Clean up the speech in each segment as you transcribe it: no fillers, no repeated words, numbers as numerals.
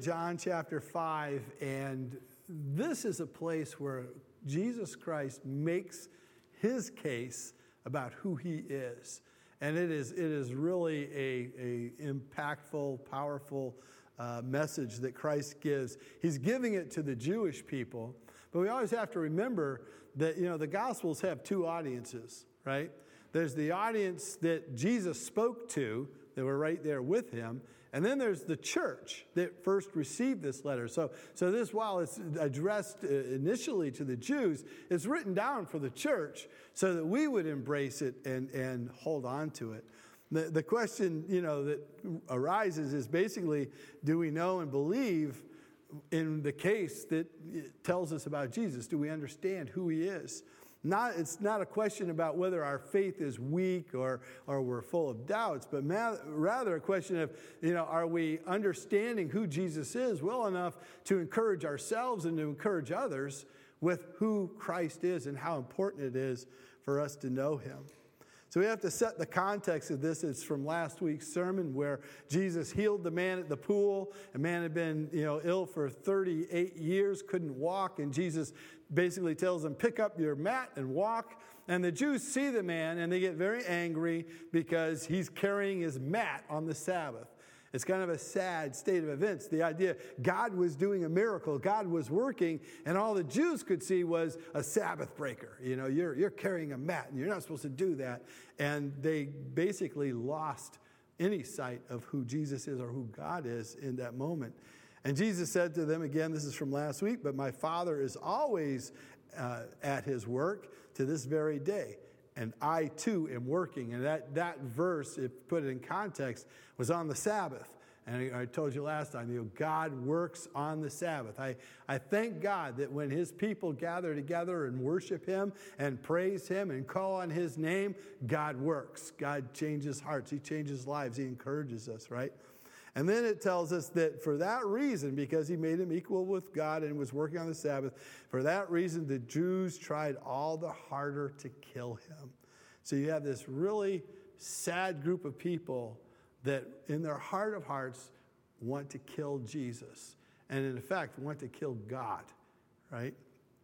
John chapter 5, and this is a place where Jesus Christ makes his case about who he is. And it is really a impactful, powerful message that Christ gives. He's giving it to the Jewish people, but we always have to remember that, the Gospels have two audiences, right? There's the audience that Jesus spoke to, that were right there with him, and then there's the church that first received this letter. So this, while it's addressed initially to the Jews, it's written down for the church so that we would embrace it and hold on to it. The question, that arises is basically, do we know and believe in the case that it tells us about Jesus? Do we understand who he is? It's not a question about whether our faith is weak or we're full of doubts, but rather a question of, are we understanding who Jesus is well enough to encourage ourselves and to encourage others with who Christ is and how important it is for us to know him. So we have to set the context of this. It's from last week's sermon where Jesus healed the man at the pool. A man had been, ill for 38 years, couldn't walk, and Jesus basically tells him, pick up your mat and walk. And the Jews see the man and they get very angry because he's carrying his mat on the Sabbath. It's kind of a sad state of events. The idea God was doing a miracle, God was working, and all the Jews could see was a Sabbath breaker. You're carrying a mat, and you're not supposed to do that. And they basically lost any sight of who Jesus is or who God is in that moment. And Jesus said to them, again, this is from last week, but my Father is always at his work to this very day. And I too am working. And that verse, if put it in context, was on the Sabbath. And I told you last time, God works on the Sabbath. I thank God that when his people gather together and worship him and praise him and call on his name, God works. God changes hearts. He changes lives. He encourages us, right? And then it tells us that for that reason, because he made him equal with God and was working on the Sabbath, for that reason the Jews tried all the harder to kill him. So you have this really sad group of people that in their heart of hearts want to kill Jesus. And in effect, want to kill God, right?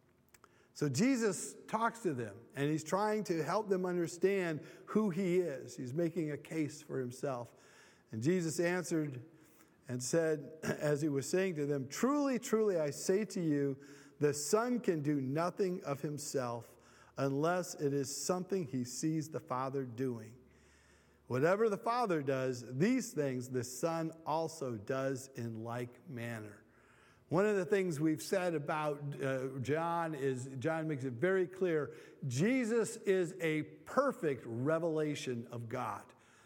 So Jesus talks to them, and he's trying to help them understand who he is. He's making a case for himself. And Jesus answered and said, as he was saying to them, truly, truly, I say to you, the Son can do nothing of himself unless it is something he sees the Father doing. Whatever the Father does, these things the Son also does in like manner. One of the things we've said about John is, John makes it very clear, Jesus is a perfect revelation of God.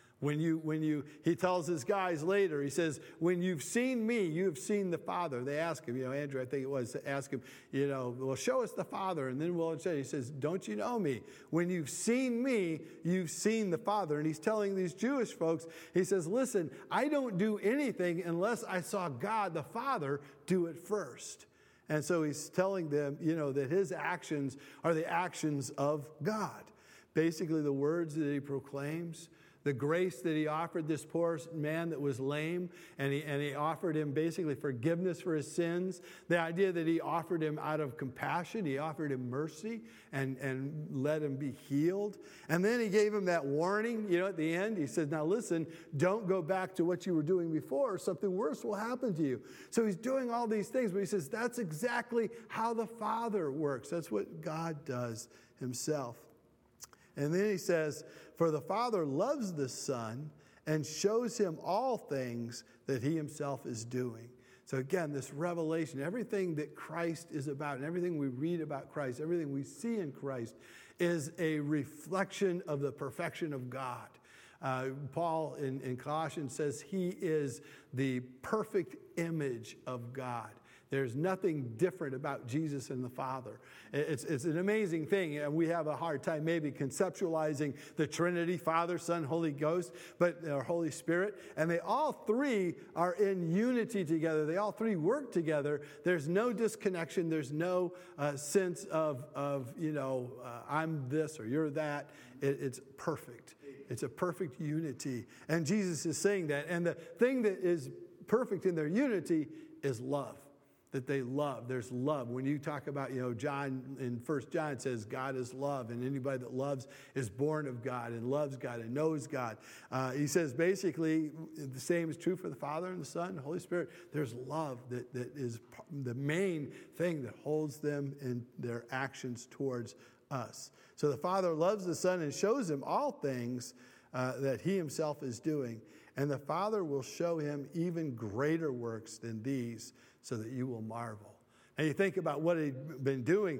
He tells his guys later, he says, when you've seen me, you've seen the Father. They ask him, Andrew, I think it was, to ask him, well, show us the Father, and then we'll show you. He says, don't you know me? When you've seen me, you've seen the Father. And he's telling these Jewish folks, he says, listen, I don't do anything unless I saw God, the Father, do it first. And so he's telling them, that his actions are the actions of God. Basically, the words that he proclaims, the grace that he offered this poor man that was lame, and he offered him basically forgiveness for his sins. The idea that he offered him out of compassion, he offered him mercy and let him be healed. And then he gave him that warning, at the end. He said, now listen, don't go back to what you were doing before. Something worse will happen to you. So he's doing all these things, but he says that's exactly how the Father works. That's what God does himself. And then he says, for the Father loves the Son and shows him all things that he himself is doing. So again, this revelation, everything that Christ is about, and everything we read about Christ, everything we see in Christ is a reflection of the perfection of God. Paul in Colossians says he is the perfect image of God. There's nothing different about Jesus and the Father. It's an amazing thing. And we have a hard time maybe conceptualizing the Trinity, Father, Son, Holy Ghost, or Holy Spirit. And they all three are in unity together. They all three work together. There's no disconnection. There's no sense of I'm this or you're that. It's perfect. It's a perfect unity. And Jesus is saying that. And the thing that is perfect in their unity is love. That they love. There's love. When you talk about, John in 1 John says God is love, and anybody that loves is born of God and loves God and knows God. He says basically the same is true for the Father and the Son and the Holy Spirit. There's love that is the main thing that holds them in their actions towards us. So the Father loves the Son and shows him all things that he himself is doing. And the Father will show him even greater works than these, so that you will marvel. And you think about what he'd been doing.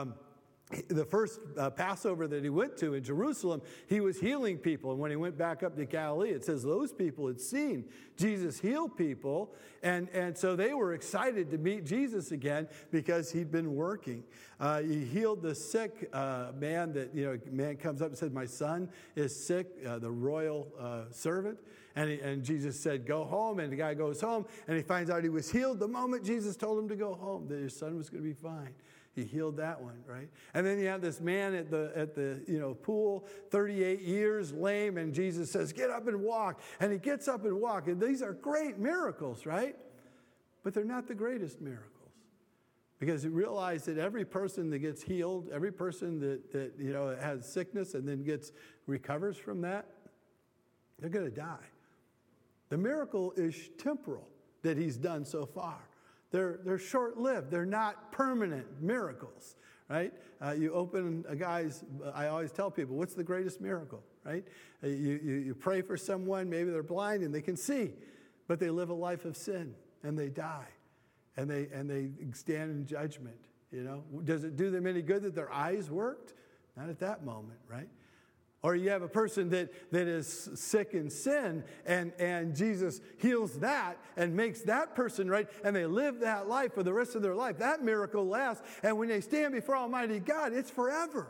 The first Passover that he went to in Jerusalem, he was healing people. And when he went back up to Galilee, it says those people had seen Jesus heal people. And so they were excited to meet Jesus again because he'd been working. He healed the sick man that, man comes up and said, my son is sick, the royal servant. And Jesus said, go home. And the guy goes home and he finds out he was healed the moment Jesus told him to go home, that his son was going to be fine. He healed that one, right? And then you have this man at the pool, 38 years, lame, and Jesus says, get up and walk. And he gets up and walks. And these are great miracles, right? But they're not the greatest miracles. Because you realize that every person that gets healed, every person that has sickness and then recovers from that, they're going to die. The miracle is temporal that he's done so far. They're short-lived. They're not permanent miracles, right? You open a guy's, I always tell people, what's the greatest miracle, right? You pray for someone, maybe they're blind and they can see, but they live a life of sin and they die and they stand in judgment, Does it do them any good that their eyes worked? Not at that moment, right? Or you have a person that is sick in sin and Jesus heals that and makes that person right, and they live that life for the rest of their life. That miracle lasts, and when they stand before Almighty God, it's forever.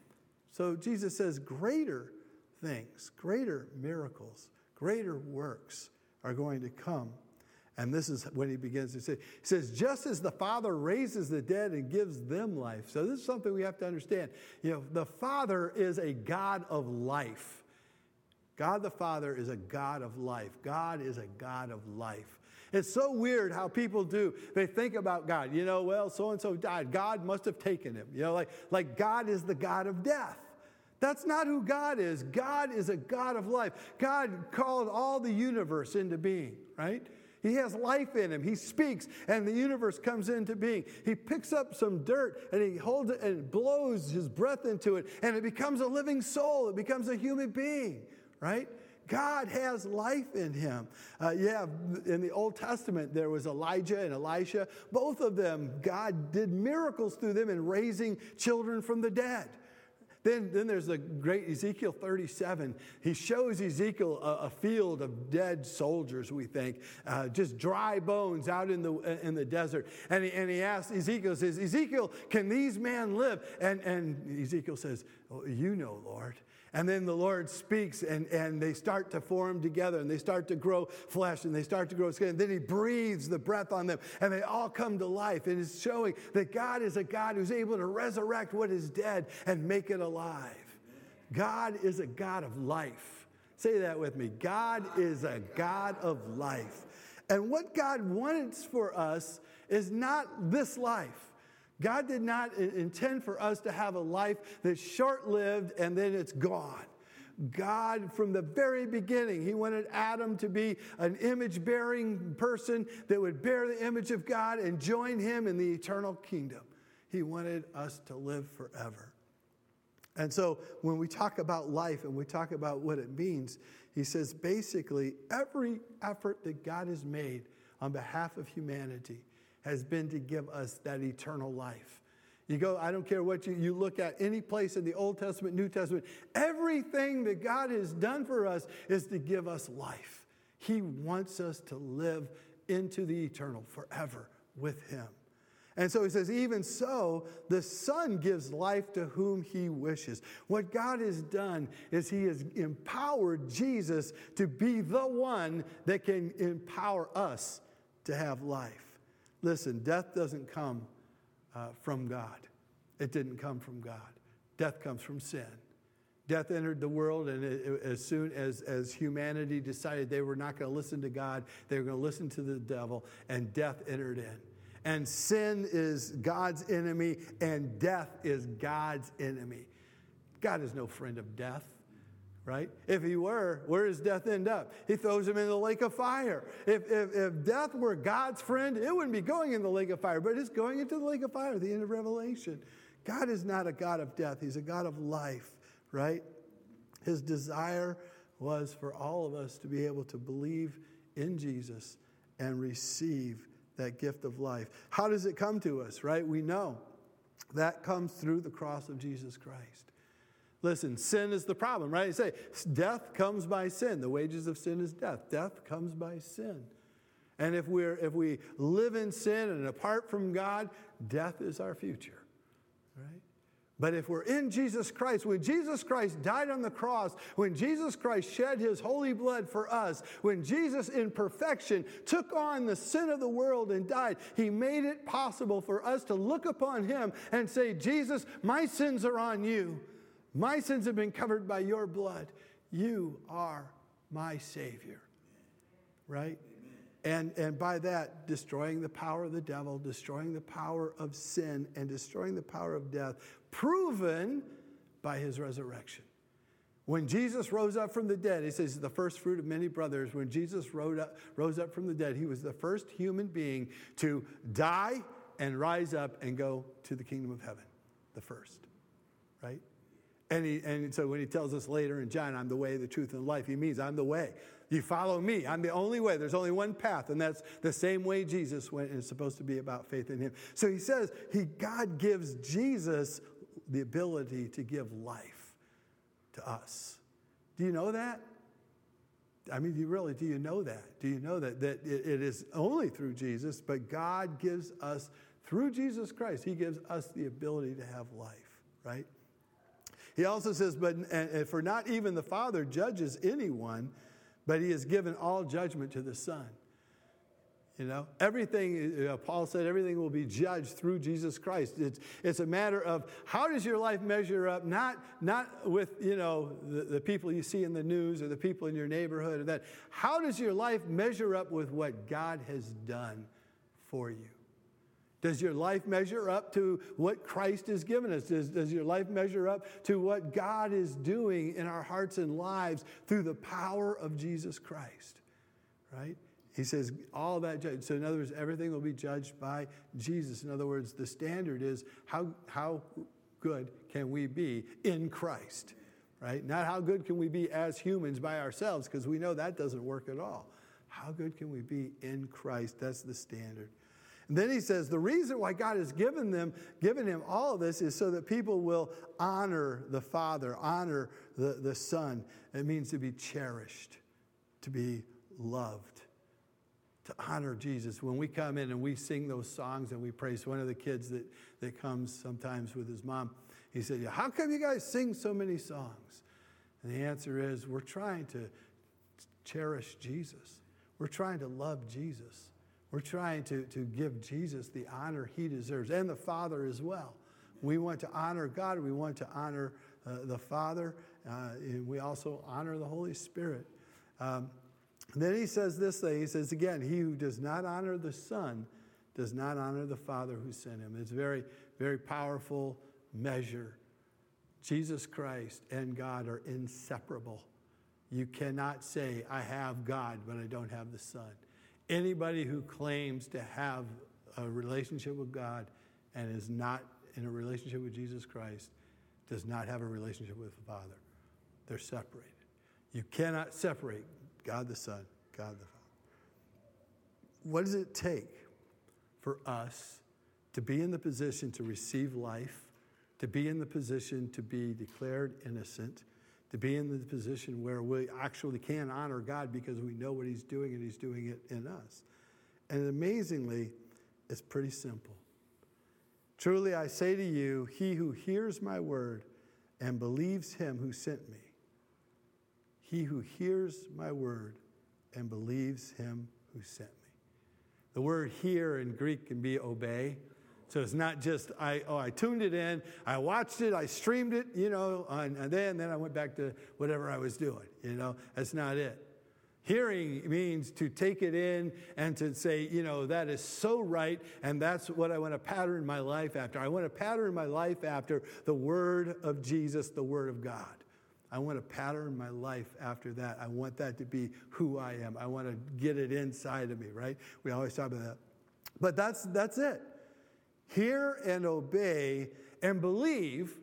So Jesus says greater things, greater miracles, greater works are going to come. And this is when he begins to say, he says, just as the Father raises the dead and gives them life. So this is something we have to understand. The Father is a God of life. God the Father is a God of life. God is a God of life. It's so weird how people do. They think about God. Well, so-and-so died. God must have taken him. Like God is the God of death. That's not who God is. God is a God of life. God called all the universe into being, right? He has life in him. He speaks, and the universe comes into being. He picks up some dirt, and he holds it and blows his breath into it, and it becomes a living soul. It becomes a human being, right? God has life in him. In the Old Testament, there was Elijah and Elisha. Both of them, God did miracles through them in raising children from the dead. Then there's the great Ezekiel 37. He shows Ezekiel a field of dead soldiers, we think, just dry bones out in the desert. And he asks Ezekiel, says, Ezekiel, can these men live? And Ezekiel says, oh, Lord. And then the Lord speaks, and they start to form together, and they start to grow flesh, and they start to grow skin. And then he breathes the breath on them, and they all come to life. And it's showing that God is a God who's able to resurrect what is dead and make it alive. God is a God of life. Say that with me. God is a God of life. And what God wants for us is not this life. God did not intend for us to have a life that's short-lived and then it's gone. God, from the very beginning, he wanted Adam to be an image-bearing person that would bear the image of God and join him in the eternal kingdom. He wanted us to live forever. And so when we talk about life and we talk about what it means, he says basically every effort that God has made on behalf of humanity has been to give us that eternal life. You go, I don't care what you look at, any place in the Old Testament, New Testament, everything that God has done for us is to give us life. He wants us to live into the eternal forever with him. And so he says, even so, the Son gives life to whom he wishes. What God has done is he has empowered Jesus to be the one that can empower us to have life. Listen, death doesn't come from God. It didn't come from God. Death comes from sin. Death entered the world, and as soon as humanity decided they were not going to listen to God, they were going to listen to the devil, and death entered in. And sin is God's enemy, and death is God's enemy. God is no friend of death, right? If he were, where does death end up? He throws him in the lake of fire. If death were God's friend, it wouldn't be going in the lake of fire, but it's going into the lake of fire at the end of Revelation. God is not a God of death. He's a God of life, right? His desire was for all of us to be able to believe in Jesus and receive that gift of life. How does it come to us, right? We know that comes through the cross of Jesus Christ. Listen, sin is the problem, right? You say, death comes by sin. The wages of sin is death. Death comes by sin. And if we live in sin and apart from God, death is our future, right? But if we're in Jesus Christ, when Jesus Christ died on the cross, when Jesus Christ shed his holy blood for us, when Jesus in perfection took on the sin of the world and died, he made it possible for us to look upon him and say, Jesus, my sins are on you. My sins have been covered by your blood. You are my Savior, right? And by that, destroying the power of the devil, destroying the power of sin, and destroying the power of death, proven by his resurrection. When Jesus rose up from the dead, he says, the first fruit of many brothers. When Jesus rose up from the dead, he was the first human being to die and rise up and go to the kingdom of heaven. The first, right? And so when he tells us later in John, I'm the way, the truth, and life, he means I'm the way. You follow me. I'm the only way. There's only one path, and that's the same way Jesus went, and it's supposed to be about faith in him. So he says God gives Jesus the ability to give life to us. Do you know that? I mean, do you know that? Do you know that it is only through Jesus, but God gives us, through Jesus Christ, he gives us the ability to have life, right? He also says, for not even the Father judges anyone, but he has given all judgment to the Son. You know, everything, Paul said, everything will be judged through Jesus Christ. It's a matter of how does your life measure up, not with, the people you see in the news or the people in your neighborhood or that. How does your life measure up with what God has done for you? Does your life measure up to what Christ has given us? Does your life measure up to what God is doing in our hearts and lives through the power of Jesus Christ? Right? He says all that judged. So in other words, everything will be judged by Jesus. In other words, the standard is how good can we be in Christ? Right? Not how good can we be as humans by ourselves, because we know that doesn't work at all. How good can we be in Christ? That's the standard. And then he says the reason why God has given him all of this is so that people will honor the Father, honor the Son. It means to be cherished, to be loved, to honor Jesus. When we come in and we sing those songs and we praise, one of the kids that comes sometimes with his mom, he said, how come you guys sing so many songs? And the answer is we're trying to cherish Jesus. We're trying to love Jesus. We're trying to give Jesus the honor he deserves, and the Father as well. We want to honor God. We want to honor the Father. And we also honor the Holy Spirit. Then he says this thing. He says, again, he who does not honor the Son does not honor the Father who sent him. It's a very, very powerful measure. Jesus Christ and God are inseparable. You cannot say, I have God, but I don't have the Son. Anybody who claims to have a relationship with God and is not in a relationship with Jesus Christ does not have a relationship with the Father. They're separated. You cannot separate God the Son, God the Father. What does it take for us to be in the position to receive life, to be in the position to be declared innocent, to be in the position where we actually can honor God because we know what he's doing and he's doing it in us? And amazingly, it's pretty simple. Truly I say to you, he who hears my word and believes him who sent me, he who hears my word and believes him who sent me. The word hear in Greek can be obey. So it's not just, I tuned it in, I watched it, I streamed it, and then I went back to whatever I was doing, That's not it. Hearing means to take it in and to say, that is so right, and that's what I want to pattern my life after. I want to pattern my life after the Word of Jesus, the Word of God. I want to pattern my life after that. I want that to be who I am. I want to get it inside of me, right? We always talk about that. But that's it. Hear and obey and believe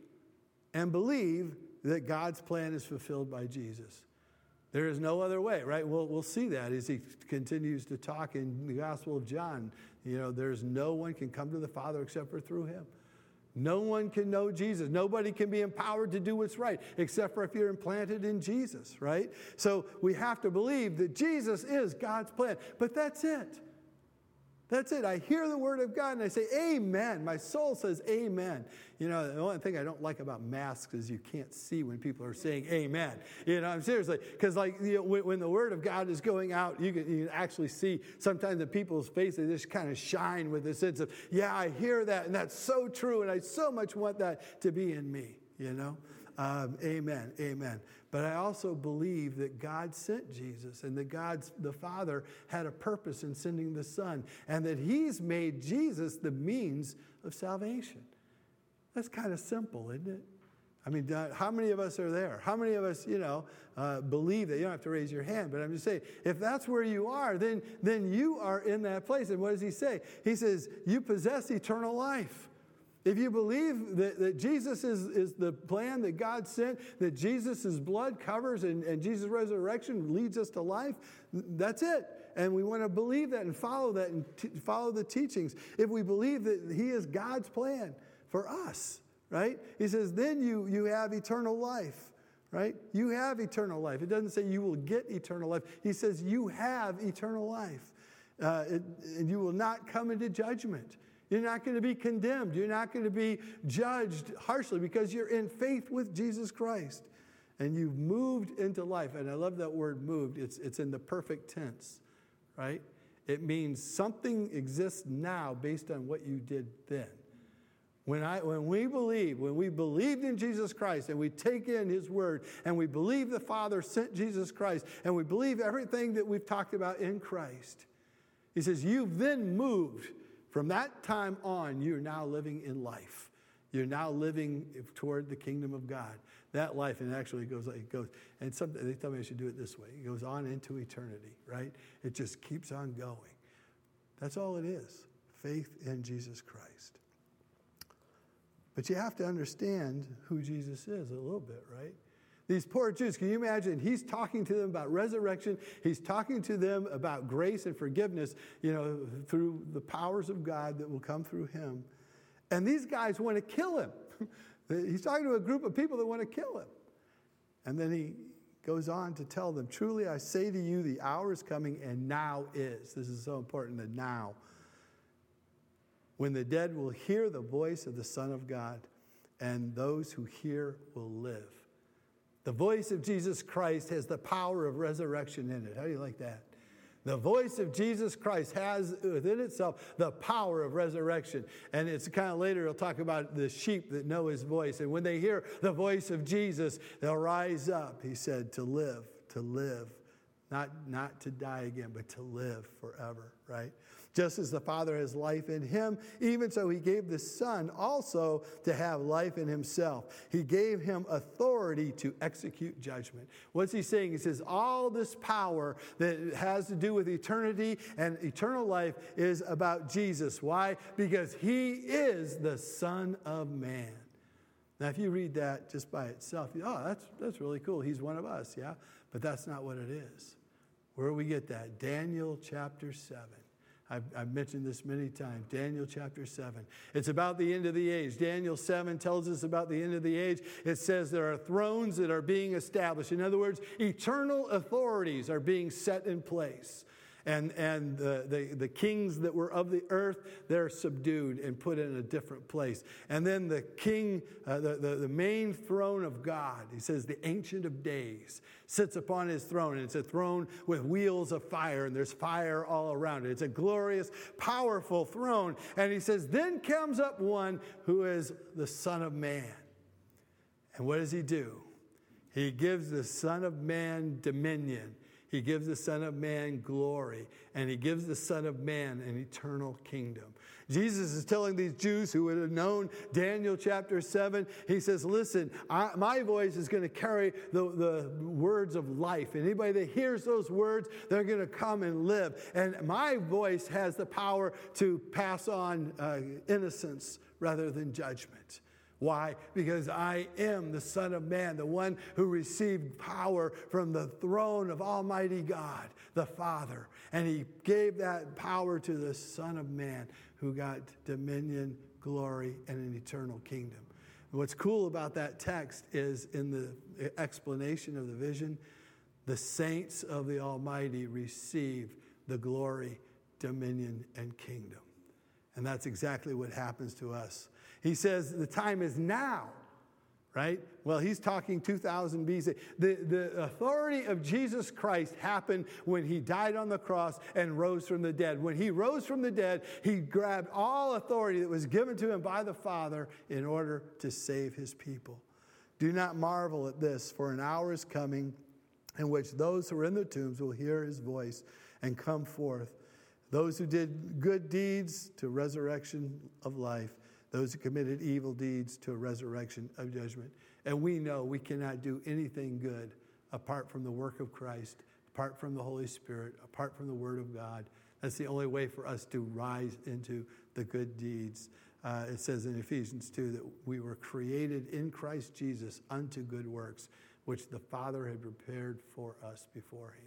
that God's plan is fulfilled by Jesus. There is no other way, right? We'll see that as he continues to talk in the Gospel of John. There's no one can come to the Father except for through him. No one can know Jesus. Nobody can be empowered to do what's right except for if you're implanted in Jesus, right? So we have to believe that Jesus is God's plan. But that's it. That's it. I hear the word of God and I say, amen. My soul says amen. The only thing I don't like about masks is you can't see when people are saying amen. I'm seriously, because when the word of God is going out, you can actually see sometimes the people's faces, they just kind of shine with a sense of, yeah, I hear that and that's so true and I so much want that to be in me, Amen, amen. But I also believe that God sent Jesus and that the Father had a purpose in sending the Son and that he's made Jesus the means of salvation. That's kind of simple, isn't it? I mean, how many of us are there? How many of us, believe that? You don't have to raise your hand, but I'm just saying, if that's where you are, then you are in that place. And what does he say? He says, you possess eternal life. If you believe that Jesus is the plan that God sent, that Jesus' blood covers and Jesus' resurrection leads us to life, that's it. And we want to believe that and follow that and follow the teachings. If we believe that he is God's plan for us, right? He says, then you have eternal life, right? You have eternal life. It doesn't say you will get eternal life. He says you have eternal life. And you will not come into judgment. You're not going to be condemned. You're not going to be judged harshly because you're in faith with Jesus Christ. And you've moved into life. And I love that word moved. It's in the perfect tense, right? It means something exists now based on what you did then. When we believed in Jesus Christ and we take in his word and we believe the Father sent Jesus Christ and we believe everything that we've talked about in Christ, he says, you've then moved. From that time on, you're now living in life. You're now living toward the kingdom of God. That life, and actually it goes, and they tell me I should do it this way. It goes on into eternity, right? It just keeps on going. That's all it is, faith in Jesus Christ. But you have to understand who Jesus is a little bit, right? These poor Jews, can you imagine? He's talking to them about resurrection. He's talking to them about grace and forgiveness, through the powers of God that will come through him. And these guys want to kill him. He's talking to a group of people that want to kill him. And then he goes on to tell them, truly I say to you, the hour is coming and now is. This is so important, the now. When the dead will hear the voice of the Son of God, and those who hear will live. The voice of Jesus Christ has the power of resurrection in it. How do you like that? The voice of Jesus Christ has within itself the power of resurrection. And it's kind of later, he'll talk about the sheep that know his voice. And when they hear the voice of Jesus, they'll rise up, he said, to live. Not to die again, but to live forever, right? Just as the Father has life in him, even so he gave the Son also to have life in himself. He gave him authority to execute judgment. What's he saying? He says all this power that has to do with eternity and eternal life is about Jesus. Why? Because he is the Son of Man. Now, if you read that just by itself, that's really cool. He's one of us, yeah? But that's not what it is. Where do we get that? Daniel chapter 7. I've mentioned this many times. Daniel chapter 7. It's about the end of the age. Daniel 7 tells us about the end of the age. It says there are thrones that are being established. In other words, eternal authorities are being set in place. And the kings that were of the earth, they're subdued and put in a different place. And then the king, the main throne of God, he says the Ancient of Days, sits upon his throne. And it's a throne with wheels of fire, and there's fire all around it. It's a glorious, powerful throne. And he says, then comes up one who is the Son of Man. And what does he do? He gives the Son of Man dominion. He gives the Son of Man glory, and he gives the Son of Man an eternal kingdom. Jesus is telling these Jews who would have known Daniel chapter 7, he says, listen, my voice is going to carry the words of life. And anybody that hears those words, they're going to come and live. And my voice has the power to pass on innocence rather than judgment. Why? Because I am the Son of Man, the one who received power from the throne of Almighty God, the Father. And he gave that power to the Son of Man, who got dominion, glory, and an eternal kingdom. And what's cool about that text is in the explanation of the vision, the saints of the Almighty receive the glory, dominion, and kingdom. And that's exactly what happens to us. He says the time is now, right? Well, he's talking 2000 BC. The authority of Jesus Christ happened when he died on the cross and rose from the dead. When he rose from the dead, he grabbed all authority that was given to him by the Father in order to save his people. Do not marvel at this, for an hour is coming in which those who are in the tombs will hear his voice and come forth. Those who did good deeds to resurrection of life, those who committed evil deeds to a resurrection of judgment. And we know we cannot do anything good apart from the work of Christ, apart from the Holy Spirit, apart from the Word of God. That's the only way for us to rise into the good deeds. It says in Ephesians 2 that we were created in Christ Jesus unto good works, which the Father had prepared for us beforehand.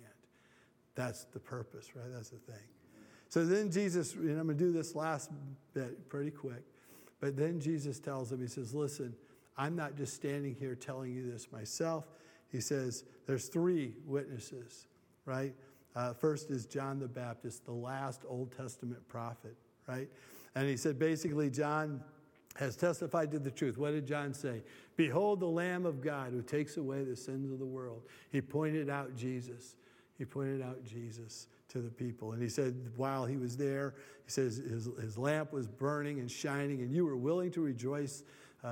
That's the purpose, right? That's the thing. So then Jesus, and I'm going to do this last bit pretty quick. But then Jesus tells him, he says, listen, I'm not just standing here telling you this myself. He says, there's three witnesses, right? First is John the Baptist, the last Old Testament prophet, right? And he said, basically, John has testified to the truth. What did John say? Behold the Lamb of God who takes away the sins of the world. He pointed out Jesus. He pointed out Jesus to the people. And he said, while he was there, he says his lamp was burning and shining, and you were willing to rejoice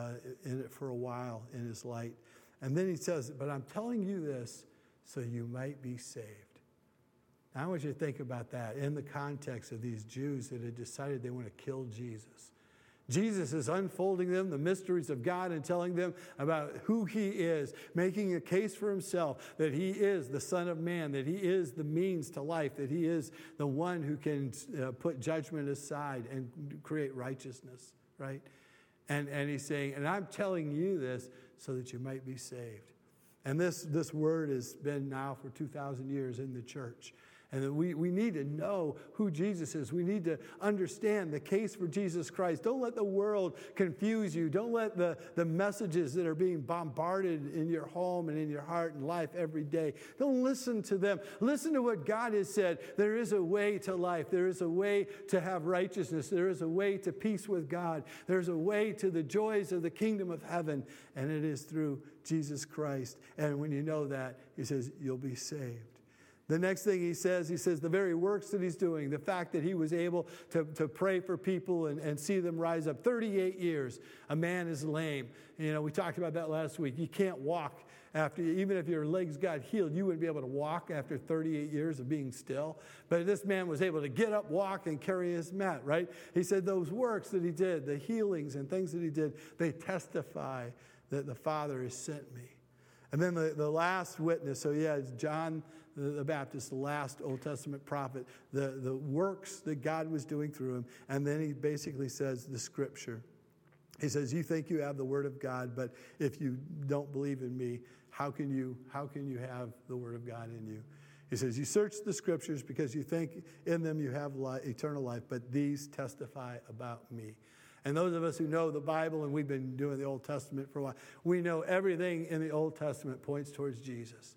in it for a while in his light. And then he says, but I'm telling you this so you might be saved. Now I want you to think about that in the context of these Jews that had decided they want to kill Jesus. Jesus is unfolding them the mysteries of God and telling them about who he is, making a case for himself that he is the Son of Man, that he is the means to life, that he is the one who can put judgment aside and create righteousness, right? And he's saying, and I'm telling you this so that you might be saved. And this word has been now for 2,000 years in the church. And we need to know who Jesus is. We need to understand the case for Jesus Christ. Don't let the world confuse you. Don't let the messages that are being bombarded in your home and in your heart and life every day, don't listen to them. Listen to what God has said. There is a way to life. There is a way to have righteousness. There is a way to peace with God. There's a way to the joys of the kingdom of heaven, and it is through Jesus Christ. And when you know that, he says, you'll be saved. The next thing he says the very works that he's doing, the fact that he was able to pray for people and see them rise up. 38 years, a man is lame. You know, we talked about that last week. You can't walk after, even if your legs got healed, you wouldn't be able to walk after 38 years of being still. But this man was able to get up, walk, and carry his mat, right? He said those works that he did, the healings and things that he did, they testify that the Father has sent me. And then the last witness, so yeah, it's John the Baptist, the last Old Testament prophet, the works that God was doing through him. And then he basically says the scripture. He says, you think you have the word of God, but if you don't believe in me, how can you have the word of God in you? He says, you search the scriptures because you think in them you have eternal life, but these testify about me. And those of us who know the Bible, and we've been doing the Old Testament for a while, we know everything in the Old Testament points towards Jesus.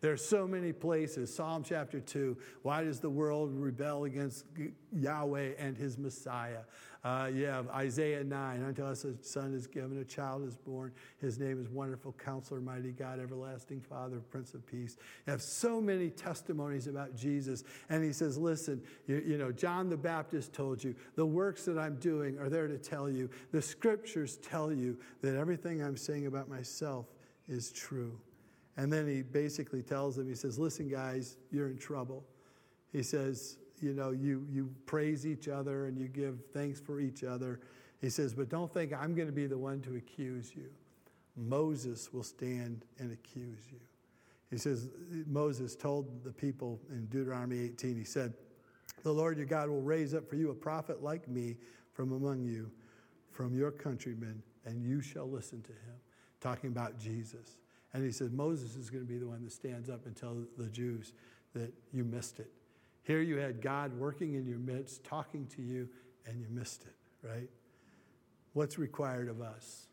There's so many places. Psalm chapter 2, why does the world rebel against Yahweh and his Messiah? You have Isaiah 9, unto us a son is given, a child is born. His name is Wonderful Counselor, Mighty God, Everlasting Father, Prince of Peace. You have so many testimonies about Jesus. And he says, listen, you know, John the Baptist told you, the works that I'm doing are there to tell you. The scriptures tell you that everything I'm saying about myself is true. And then he basically tells them, he says, listen, guys, you're in trouble. He says, you know, you praise each other and you give thanks for each other. He says, but don't think I'm going to be the one to accuse you. Moses will stand and accuse you. He says, Moses told the people in Deuteronomy 18, he said, the Lord your God will raise up for you a prophet like me from among you, from your countrymen, and you shall listen to him. Talking about Jesus. And he said, Moses is going to be the one that stands up and tells the Jews that you missed it. Here you had God working in your midst, talking to you, and you missed it, right? What's required of us?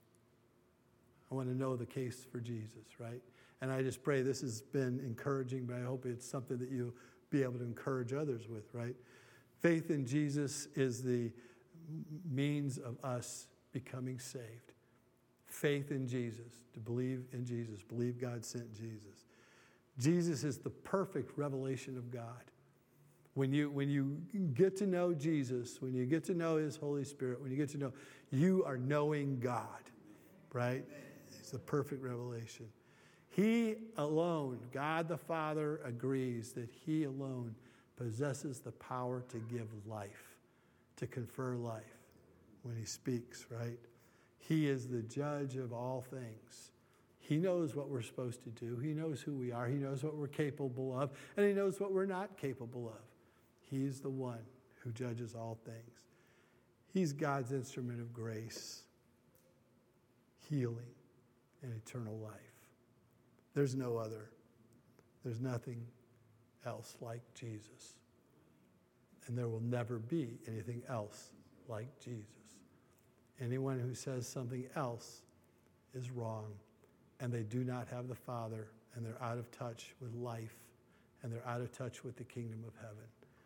I want to know the case for Jesus, right? And I just pray this has been encouraging, but I hope it's something that you'll be able to encourage others with, right? Faith in Jesus is the means of us becoming saved. Faith in Jesus, to believe in Jesus, believe God sent Jesus. Jesus is the perfect revelation of God. When you get to know Jesus, when you get to know his Holy Spirit, when you get to know, you are knowing God, right? It's the perfect revelation. He alone, God the Father, agrees that he alone possesses the power to give life, to confer life when he speaks, right? He is the judge of all things. He knows what we're supposed to do. He knows who we are. He knows what we're capable of. And he knows what we're not capable of. He's the one who judges all things. He's God's instrument of grace, healing, and eternal life. There's no other. There's nothing else like Jesus. And there will never be anything else like Jesus. Anyone who says something else is wrong, and they do not have the Father, and they're out of touch with life, and they're out of touch with the kingdom of heaven.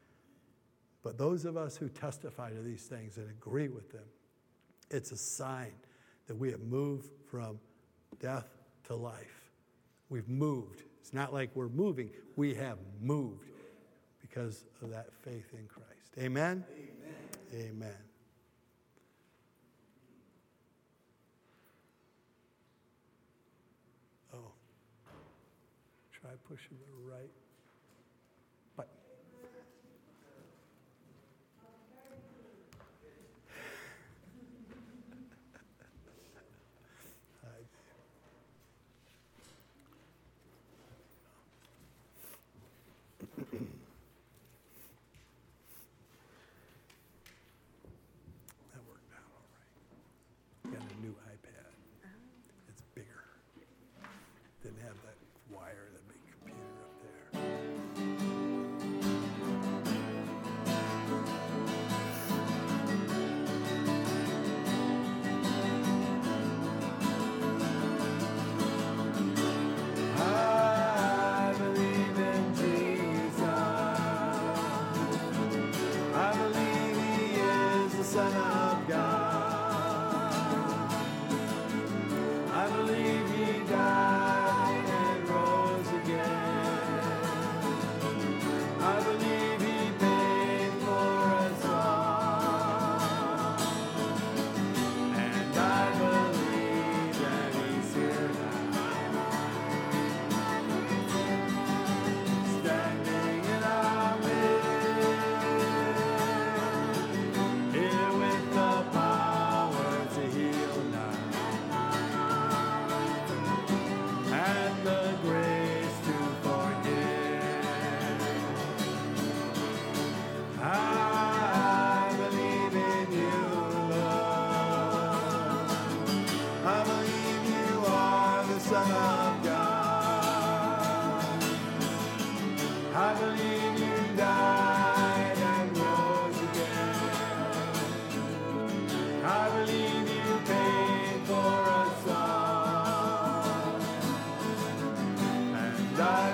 But those of us who testify to these things and agree with them, it's a sign that we have moved from death to life. We've moved. It's not like we're moving. We have moved because of that faith in Christ. Amen? Amen. Amen. Oh. Try pushing the right button. That worked out all right. Got a new iPad. It's bigger. Didn't have that wire, that big computer up there. I believe in Jesus. I believe he is the Son of God. I believe he died and rose again. I believe he paid for us all. And I believe that he's here now, standing in our midst, here with the power to heal now, and the grace to forgive. I believe in you, Lord. I believe you are the Son of God. I believe you died and rose again. I believe you paid for us all. And I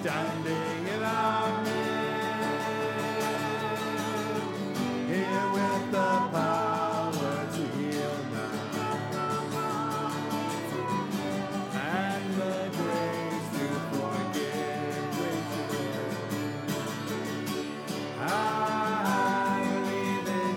standing in our midst, here with the power to heal now, and the grace to forgive, grace to forgive. I believe in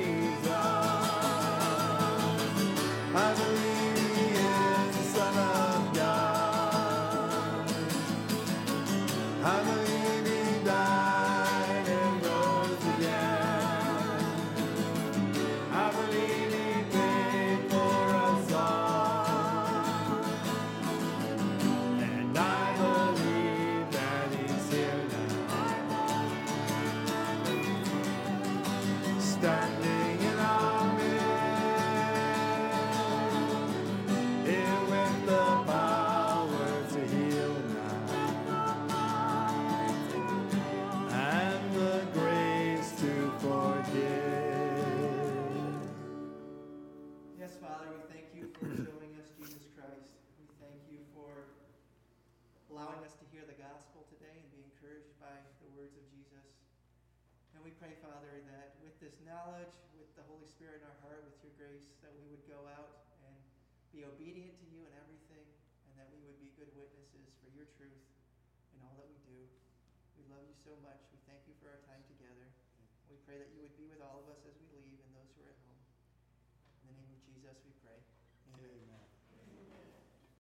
Jesus. I believe He is the Son of God. I believe He died and rose again. I believe He paid for us all. And I believe that He's here now, standing in our midst, here with the power to heal now, and the grace to forgive. Yes, Father, we thank you for showing us Jesus Christ. We thank you for allowing us to hear the gospel today and be encouraged by the words of Jesus. And we pray, Father, that with this knowledge, with the Holy Spirit in our heart, with your grace, that we would go out and be obedient to you in everything, and that we would be good witnesses for your truth in all that we do. We love you so much. We thank you for our time together. We pray that you would be with all of us as we leave and those who are at home. In the name of Jesus, we pray. Amen. Amen.